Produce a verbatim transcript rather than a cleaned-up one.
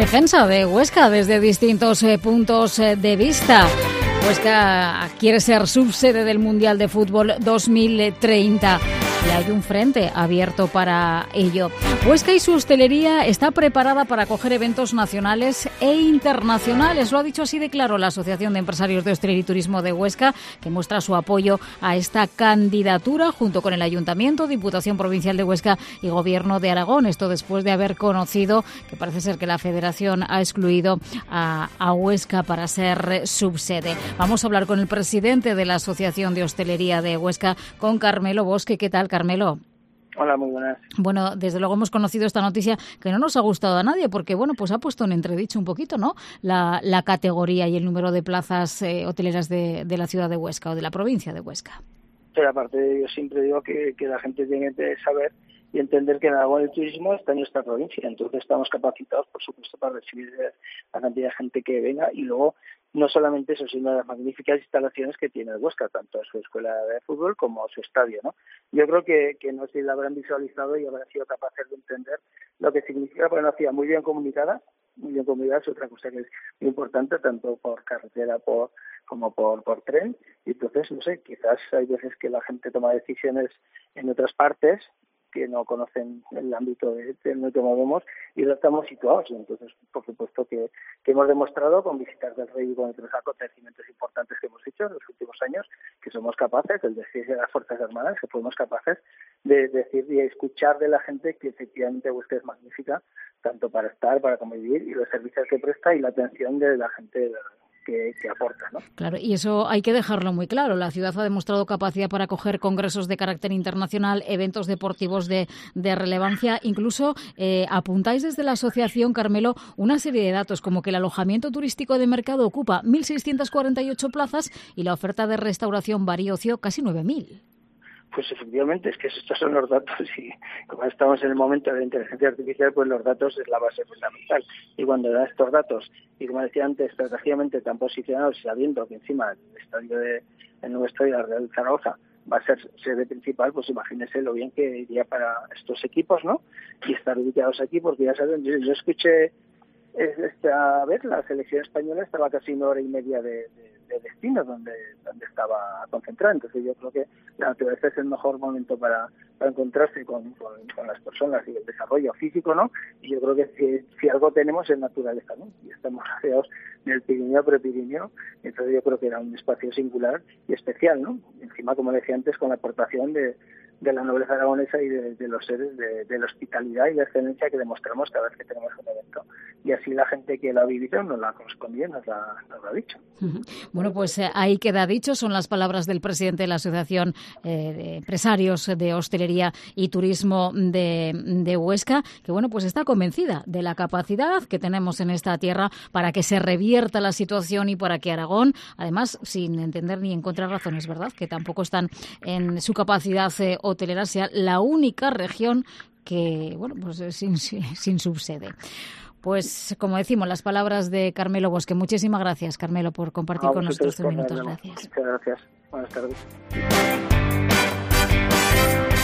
defensa de Huesca desde distintos eh, puntos eh, de vista. Huesca quiere ser subsede del Mundial de Fútbol dos mil treinta y hay un frente abierto para ello. Huesca y su hostelería está preparada para acoger eventos nacionales e internacionales. Lo ha dicho así de claro la Asociación de Empresarios de Hostelería y Turismo de Huesca, que muestra su apoyo a esta candidatura junto con el Ayuntamiento, Diputación Provincial de Huesca y Gobierno de Aragón. Esto después de haber conocido que parece ser que la Federación ha excluido a, a Huesca para ser subsede. Vamos a hablar con el presidente de la Asociación de Hostelería de Huesca, con Carmelo Bosque. ¿Qué tal, Carmelo? Hola, muy buenas. Bueno, desde luego hemos conocido esta noticia que no nos ha gustado a nadie porque, bueno, pues ha puesto en entredicho un poquito, ¿no?, la, la categoría y el número de plazas eh, hoteleras de, de la ciudad de Huesca o de la provincia de Huesca. Pero aparte, yo siempre digo que, que la gente tiene que saber y entender que en Aragón el turismo está en nuestra provincia, entonces estamos capacitados, por supuesto, para recibir a la cantidad de gente que venga y luego no solamente eso, sino las magníficas instalaciones que tiene el Huesca, tanto su escuela de fútbol como su estadio, ¿no? Yo creo que, que no sé si la habrán visualizado y habrán sido capaces de entender lo que significa, porque una ciudad muy bien comunicada, muy bien comunicada es otra cosa que es muy importante, tanto por carretera por como por, por tren, y entonces, no sé, quizás hay veces que la gente toma decisiones en otras partes que no conocen el ámbito de, de en el que movemos y lo estamos situados. Entonces, por supuesto que, que hemos demostrado con visitas del Rey y con otros acontecimientos importantes que hemos hecho en los últimos años que somos capaces, el decir de las Fuerzas Armadas, que fuimos capaces de decir y escuchar de la gente que efectivamente Huesca es magnífica, tanto para estar, para convivir y los servicios que presta y la atención de la gente de la Que, que aporta, ¿no? Claro, y eso hay que dejarlo muy claro. La ciudad ha demostrado capacidad para acoger congresos de carácter internacional, eventos deportivos de, de relevancia. Incluso eh, apuntáis desde la asociación, Carmelo, una serie de datos, como que el alojamiento turístico de mercado ocupa mil seiscientas cuarenta y ocho plazas y la oferta de restauración, bar y ocio casi nueve mil. Pues efectivamente, es que estos son los datos y como estamos en el momento de la inteligencia artificial, pues los datos es la base fundamental. Y cuando da estos datos, y como decía antes, estratégicamente tan posicionados y sabiendo que encima el estadio de, el nuevo estadio de la Real Zaragoza va a ser sede principal, pues imagínense lo bien que iría para estos equipos, ¿no? Y estar ubicados aquí, porque ya saben, yo, yo escuché esta vez la selección española estaba casi una hora y media de, de, de destino donde donde estaba concentrada. Entonces yo creo que la naturaleza es el mejor momento para, para encontrarse con, con, con las personas y el desarrollo físico, ¿no? Y yo creo que si, si algo tenemos es naturaleza, ¿no? Y estamos rodeados del Pirineo, Prepirineo, entonces yo creo que era un espacio singular y especial, ¿no? Encima, como decía antes, con la aportación de de la nobleza aragonesa y de, de los seres de, de la hospitalidad y la excelencia que demostramos cada vez que tenemos un evento. Y así la gente que lo ha vivido nos la ha correspondido, nos la, nos lo ha dicho. Bueno, pues eh, ahí queda dicho, son las palabras del presidente de la Asociación eh, de Empresarios de Hostelería y Turismo de, de Huesca, que bueno, pues está convencida de la capacidad que tenemos en esta tierra para que se revierta la situación y para que Aragón, además, sin entender ni encontrar razones, ¿verdad?, que tampoco están en su capacidad eh, hotelera, sea la única región que, bueno, pues sin, sin, sin subsede. Pues, como decimos, las palabras de Carmelo Bosque. Muchísimas gracias, Carmelo, por compartir con nosotros estos minutos. Gracias. Muchas gracias. Buenas tardes.